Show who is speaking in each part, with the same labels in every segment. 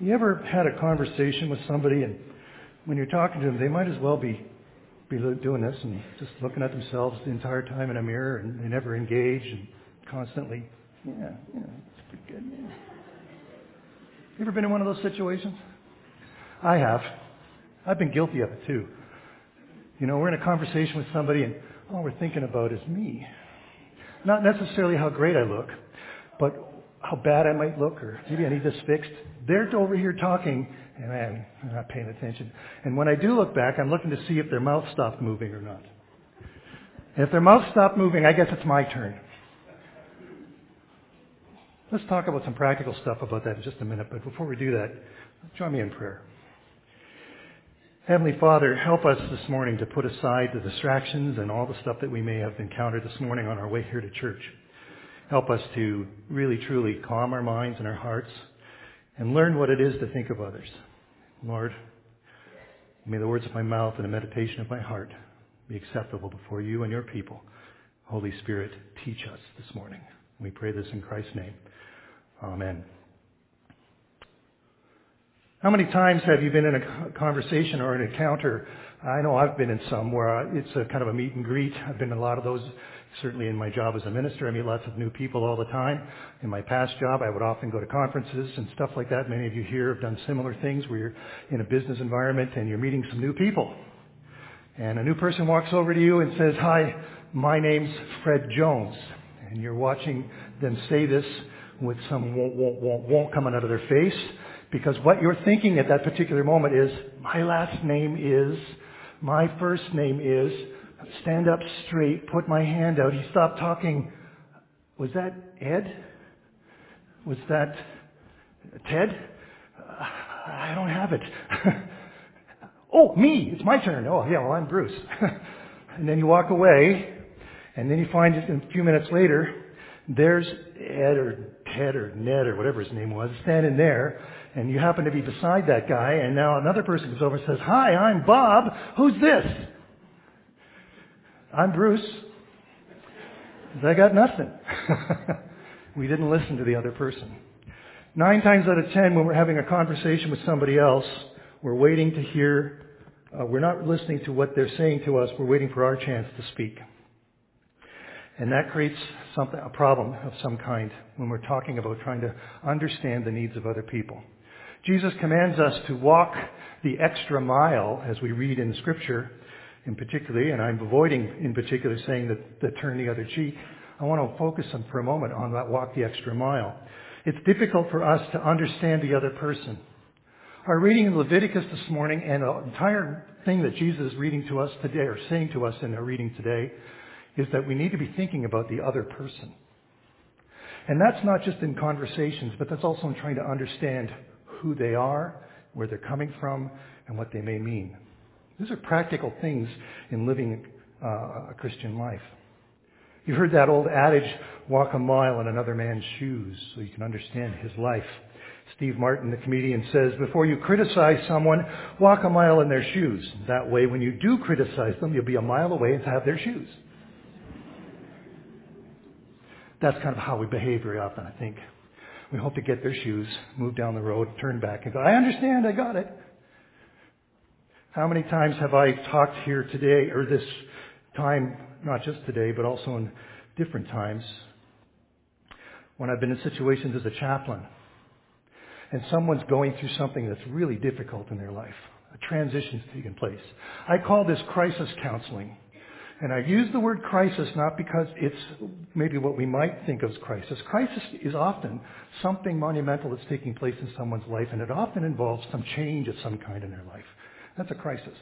Speaker 1: You ever had a conversation with somebody, and when you're talking to them, they might as well be doing this and just looking at themselves the entire time in a mirror, and they never engage and constantly, it's pretty good. Yeah. You ever been in one of those situations? I have. I've been guilty of it too. We're in a conversation with somebody, and all we're thinking about is me. Not necessarily how great I look, but how bad I might look, or maybe I need this fixed. They're over here talking, and I'm not paying attention. And when I do look back, I'm looking to see if their mouth stopped moving or not. And if their mouth stopped moving, I guess it's my turn. Let's talk about some practical stuff about that in just a minute. But before we do that, join me in prayer. Heavenly Father, help us this morning to put aside the distractions and all the stuff that we may have encountered this morning on our way here to church. Help us to really, truly calm our minds and our hearts and learn what it is to think of others. Lord, may the words of my mouth and the meditation of my heart be acceptable before you and your people. Holy Spirit, teach us this morning. We pray this in Christ's name. Amen. How many times have you been in a conversation or an encounter? I know I've been in some where it's a kind of a meet and greet. I've been in a lot of those, certainly in my job as a minister. I meet lots of new people all the time. In my past job, I would often go to conferences and stuff like that. Many of you here have done similar things where you're in a business environment and you're meeting some new people. And a new person walks over to you and says, "Hi, my name's Fred Jones." And you're watching them say this with some won't coming out of their face. Because what you're thinking at that particular moment is, my last name is, my first name is, stand up straight, put my hand out. He stopped talking. Was that Ed? Was that Ted? I don't have it. Oh, me, it's my turn. Oh, yeah, well, I'm Bruce. And then you walk away, and then you find it a few minutes later, there's Ed or Ted or Ned or whatever his name was standing there. And you happen to be beside that guy, and now another person comes over and says, "Hi, I'm Bob. Who's this?" "I'm Bruce." I got nothing. We didn't listen to the other person. 9 times out of 10, when we're having a conversation with somebody else, we're waiting to hear, we're not listening to what they're saying to us, we're waiting for our chance to speak. And that creates a problem of some kind when we're talking about trying to understand the needs of other people. Jesus commands us to walk the extra mile, as we read in Scripture in particular, and I'm avoiding in particular saying that turn the other cheek. I want to focus for a moment on that walk the extra mile. It's difficult for us to understand the other person. Our reading in Leviticus this morning and the entire thing that Jesus is reading to us today, or saying to us in our reading today, is that we need to be thinking about the other person. And that's not just in conversations, but that's also in trying to understand who they are, where they're coming from, and what they may mean. These are practical things in living a Christian life. You heard that old adage, walk a mile in another man's shoes so you can understand his life. Steve Martin, the comedian, says, before you criticize someone, walk a mile in their shoes. That way, when you do criticize them, you'll be a mile away and have their shoes. That's kind of how we behave very often, I think. We hope to get their shoes, move down the road, turn back and go, I understand, I got it. How many times have I talked here today, or this time, not just today, but also in different times, when I've been in situations as a chaplain, and someone's going through something that's really difficult in their life. A transition's taking place. I call this crisis counseling. And I use the word crisis not because it's maybe what we might think of as crisis. Crisis is often something monumental that's taking place in someone's life, and it often involves some change of some kind in their life. That's a crisis.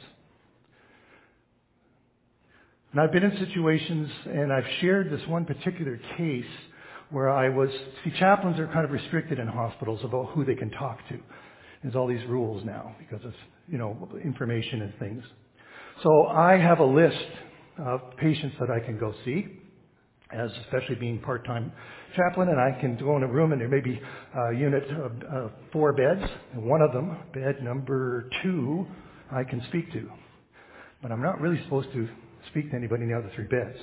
Speaker 1: And I've been in situations, and I've shared this one particular case where chaplains are kind of restricted in hospitals about who they can talk to. There's all these rules now because of, information and things. So I have a list of patients that I can go see, especially being part-time chaplain, and I can go in a room and there may be a unit of 4 beds, and one of them, bed number 2, I can speak to. But I'm not really supposed to speak to anybody in the other 3 beds.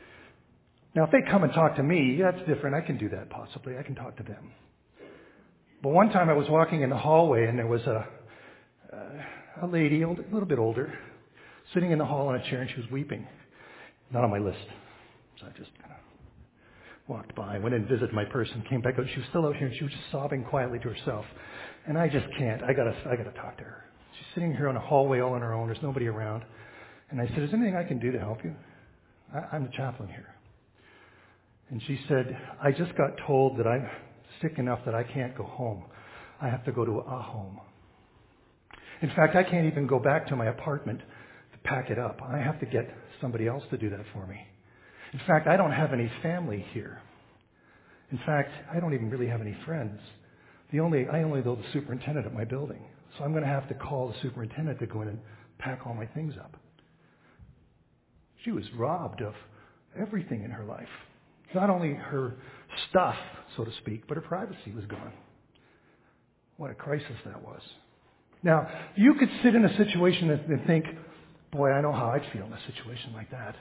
Speaker 1: Now, if they come and talk to me, that's different. I can do that possibly. I can talk to them. But one time I was walking in the hallway and there was a lady, a little bit older, sitting in the hall in a chair and she was weeping. Not on my list. So I just kind of walked by, went and visited my person, came back out. She was still out here and she was just sobbing quietly to herself. And I just can't. I gotta talk to her. She's sitting here in a hallway all on her own. There's nobody around. And I said, is there anything I can do to help you? I'm the chaplain here. And she said, I just got told that I'm sick enough that I can't go home. I have to go to a home. In fact, I can't even go back to my apartment to pack it up. I have to get somebody else to do that for me. In fact, I don't have any family here. In fact, I don't even really have any friends. I only know the superintendent at my building. So I'm going to have to call the superintendent to go in and pack all my things up. She was robbed of everything in her life. Not only her stuff, so to speak, but her privacy was gone. What a crisis that was. Now, you could sit in a situation and think, boy, I know how I'd feel in a situation like that.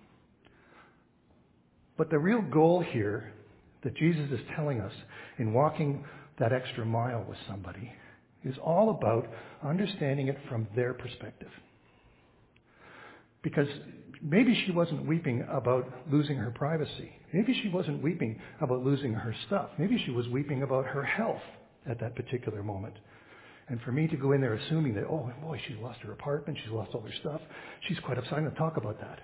Speaker 1: But the real goal here that Jesus is telling us in walking that extra mile with somebody is all about understanding it from their perspective. Because maybe she wasn't weeping about losing her privacy. Maybe she wasn't weeping about losing her stuff. Maybe she was weeping about her health at that particular moment. And for me to go in there assuming that, oh boy, she's lost her apartment, she's lost all her stuff, she's quite upset, I'm going to talk about that.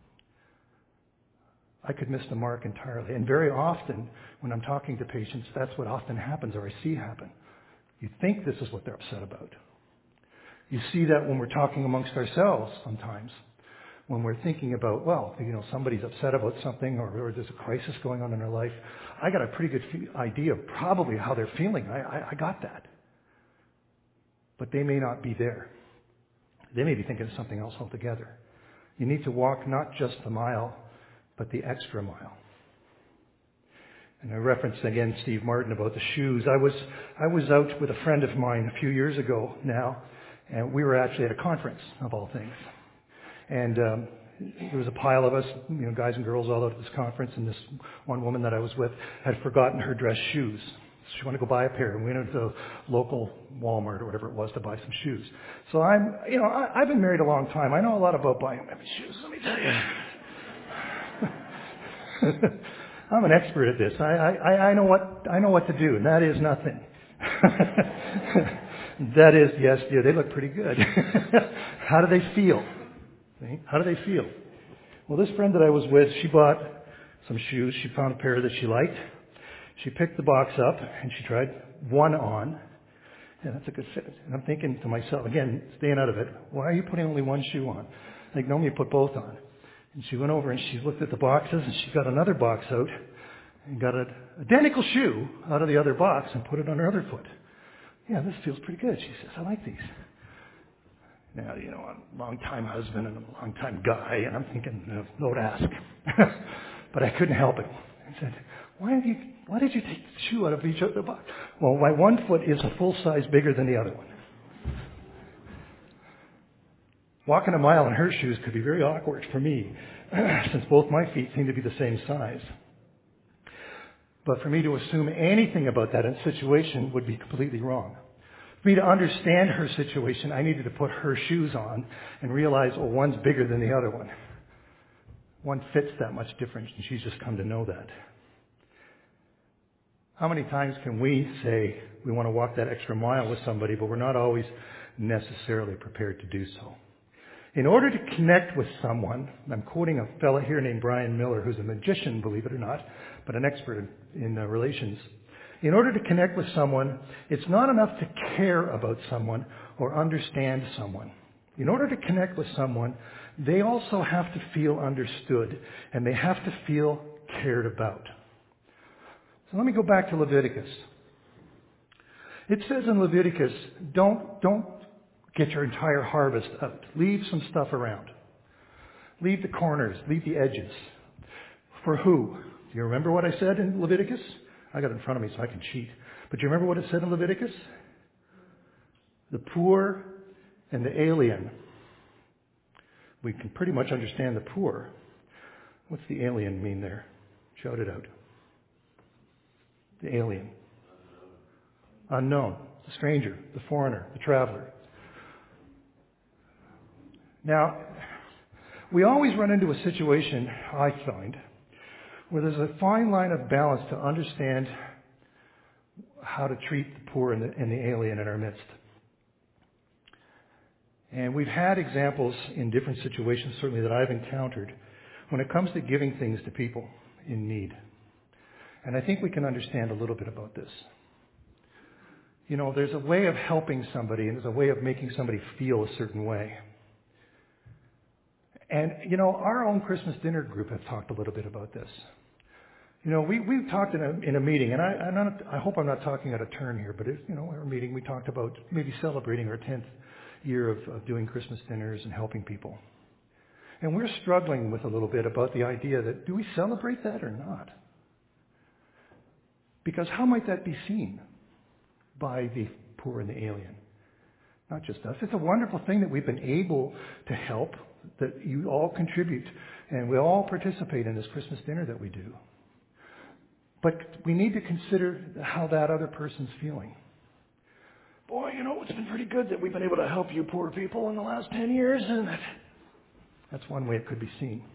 Speaker 1: I could miss the mark entirely. And very often, when I'm talking to patients, that's what often happens, or I see happen. You think this is what they're upset about. You see that when we're talking amongst ourselves sometimes. When we're thinking about, well, somebody's upset about something or there's a crisis going on in their life, I got a pretty good idea of probably how they're feeling. I got that. But they may not be there. They may be thinking of something else altogether. You need to walk not just the mile, but the extra mile. And I referenced again Steve Martin about the shoes. I was out with a friend of mine a few years ago now, and we were actually at a conference, of all things. And there was a pile of us, guys and girls all out at this conference, and this one woman that I was with had forgotten her dress shoes. So she wanted to go buy a pair, and we went to the local Walmart or whatever it was to buy some shoes. So I've been married a long time. I know a lot about buying women's shoes, let me tell you. I'm an expert at this. I know what to do, and that is nothing. That is, yes, yeah, they look pretty good. How do they feel? How do they feel? Well, this friend that I was with, she bought some shoes. She found a pair that she liked. She picked the box up and she tried one on. Yeah, that's a good fit. And I'm thinking to myself, again, staying out of it, why are you putting only one shoe on? Like, normally you put both on. And she went over and she looked at the boxes and she got another box out and got an identical shoe out of the other box and put it on her other foot. Yeah, this feels pretty good. She says, I like these. Now, I'm a long-time husband and a long-time guy, and I'm thinking, no to ask. But I couldn't help it. I said, why did you take the shoe out of each other box? Well, my one foot is a full size bigger than the other one. Walking a mile in her shoes could be very awkward for me, since both my feet seem to be the same size. But for me to assume anything about that in situation would be completely wrong. For me to understand her situation, I needed to put her shoes on and realize, one's bigger than the other one. One fits that much different, and she's just come to know that. How many times can we say we want to walk that extra mile with somebody, but we're not always necessarily prepared to do so? In order to connect with someone, I'm quoting a fellow here named Brian Miller, who's a magician, believe it or not, but an expert in relations. In order to connect with someone, it's not enough to care about someone or understand someone. In order to connect with someone, they also have to feel understood, and they have to feel cared about. So let me go back to Leviticus. It says in Leviticus, don't get your entire harvest out. Leave some stuff around. Leave the corners. Leave the edges. For who? Do you remember what I said in Leviticus? I got it in front of me so I can cheat. But do you remember what it said in Leviticus? The poor and the alien. We can pretty much understand the poor. What's the alien mean there? Shout it out. The alien. unknown, the stranger, the foreigner, the traveler. Now, we always run into a situation, I find, where there's a fine line of balance to understand how to treat the poor and the alien in our midst. And we've had examples in different situations, certainly that I've encountered, when it comes to giving things to people in need. And I think we can understand a little bit about this. You know, there's a way of helping somebody, and there's a way of making somebody feel a certain way. And, you know, our own Christmas dinner group have talked a little bit about this. You know, we've talked in a meeting, and I hope I'm not talking out of turn here, but our meeting, we talked about maybe celebrating our 10th year of doing Christmas dinners and helping people. And we're struggling with a little bit about the idea that, do we celebrate that or not? Because how might that be seen by the poor and the alien? Not just us. It's a wonderful thing that we've been able to help, that you all contribute, and we all participate in this Christmas dinner that we do. But we need to consider how that other person's feeling. Boy, you know, it's been pretty good that we've been able to help you poor people in the last 10 years, isn't it? That's one way it could be seen.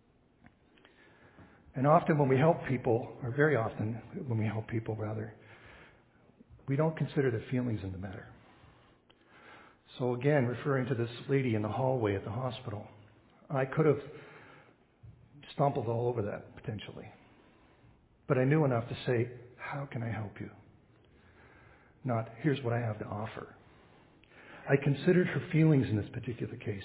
Speaker 1: And often when we help people, or very often when we help people, rather, we don't consider their feelings in the matter. So again, referring to this lady in the hallway at the hospital, I could have stumbled all over that, potentially. But I knew enough to say, how can I help you? Not, here's what I have to offer. I considered her feelings in this particular case.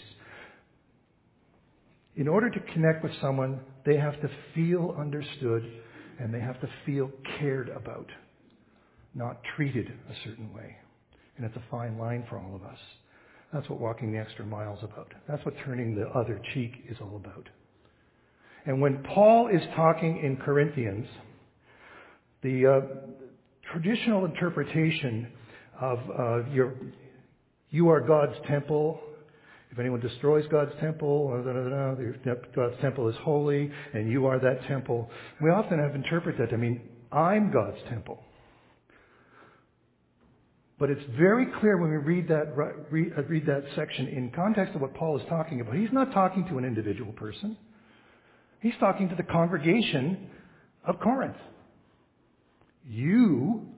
Speaker 1: In order to connect with someone, they have to feel understood and they have to feel cared about, not treated a certain way. And it's a fine line for all of us. That's what walking the extra mile is about. That's what turning the other cheek is all about. And when Paul is talking in Corinthians, the traditional interpretation of you are God's temple. If anyone destroys God's temple, God's temple is holy, and you are that temple. We often have interpreted that to mean, I'm God's temple. But it's very clear when we read that section in context of what Paul is talking about. He's not talking to an individual person. He's talking to the congregation of Corinth. You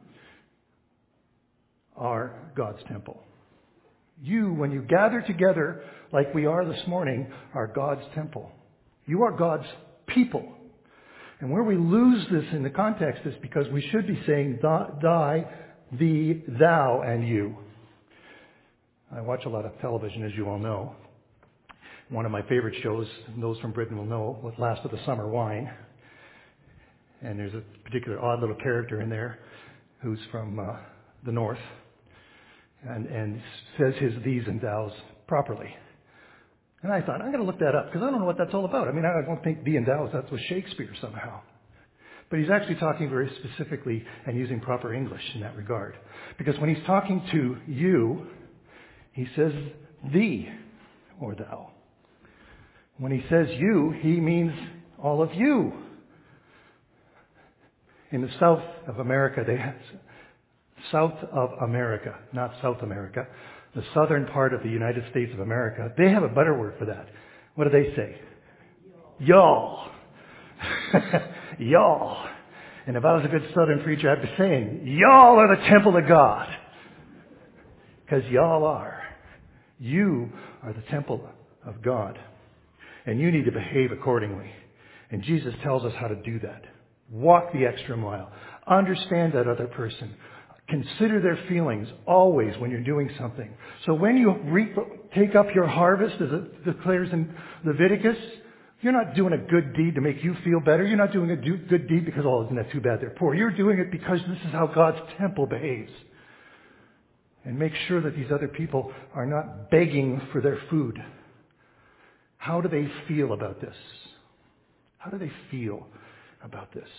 Speaker 1: are God's temple. You, when you gather together like we are this morning, are God's temple. You are God's people. And where we lose this in the context is because we should be saying thy, thee, thou, and you. I watch a lot of television, as you all know. One of my favorite shows, those from Britain will know, was Last of the Summer Wine. And there's a particular odd little character in there who's from the north and says his these and thous properly. And I thought, I'm going to look that up because I don't know what that's all about. I mean, I don't think thee and thous, that was Shakespeare somehow. But he's actually talking very specifically and using proper English in that regard. Because when he's talking to you, he says thee or thou. When he says you, he means all of you. In the south of America, South of America, not South America, the southern part of the United States of America, they have a better word for that. What do they say? Y'all. Y'all. And if I was a good southern preacher, I'd be saying, y'all are the temple of God. Because y'all are. You are the temple of God. And you need to behave accordingly. And Jesus tells us how to do that. Walk the extra mile. Understand that other person. Consider their feelings always when you're doing something. So when you take up your harvest, as it declares in Leviticus, you're not doing a good deed to make you feel better. You're not doing a good deed because, oh, isn't that too bad they're poor. You're doing it because this is how God's temple behaves. And make sure that these other people are not begging for their food. How do they feel about this? How do they feel about this?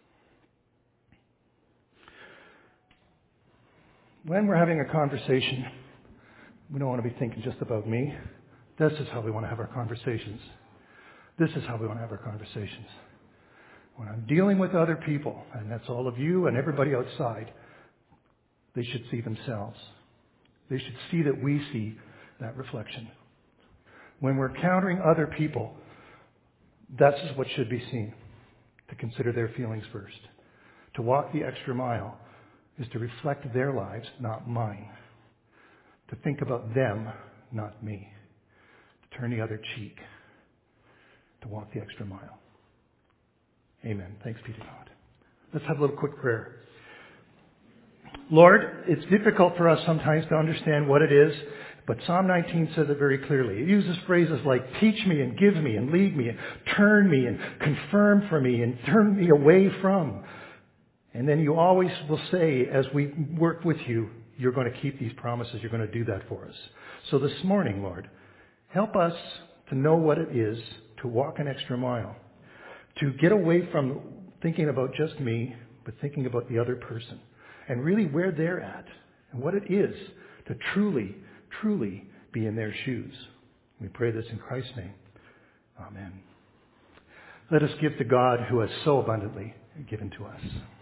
Speaker 1: When we're having a conversation, we don't want to be thinking just about me. This is how we want to have our conversations. This is how we want to have our conversations. When I'm dealing with other people, and that's all of you and everybody outside, They should see themselves. They should see that we see that reflection. When we're encountering other people, that's what should be seen. To consider their feelings first. To walk the extra mile is to reflect their lives, not mine. To think about them, not me. To turn the other cheek. To walk the extra mile. Amen. Thanks be to God. Let's have a little quick prayer. Lord, it's difficult for us sometimes to understand what it is, but Psalm 19 says it very clearly. It uses phrases like teach me and give me and lead me and turn me and confirm for me and turn me away from. And then you always will say, as we work with you, you're going to keep these promises. You're going to do that for us. So this morning, Lord, help us to know what it is to walk an extra mile. To get away from thinking about just me, but thinking about the other person. And really where they're at. And what it is to truly, truly be in their shoes. We pray this in Christ's name. Amen. Let us give to God who has so abundantly given to us.